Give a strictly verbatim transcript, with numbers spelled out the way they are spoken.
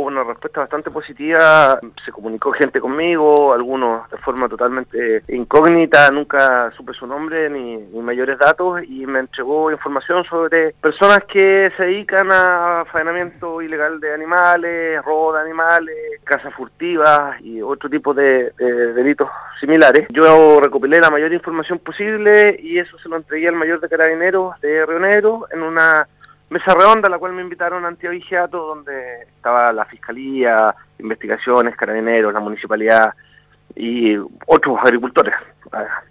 una respuesta bastante positiva. Se comunicó gente conmigo, algunos de forma totalmente incógnita, nunca supe su nombre ni, ni mayores datos, y me entregó información sobre personas que se dedican a faenamiento ilegal de animales, robo de animales, caza furtivas y otro tipo de, de delitos similares. Yo recopilé la mayor información posible y eso se lo entregué al mayor de Carabineros de Río Negro en una mesa redonda a la cual me invitaron a Antiavigiato, donde estaba la Fiscalía, Investigaciones, Carabineros, la Municipalidad y otros agricultores.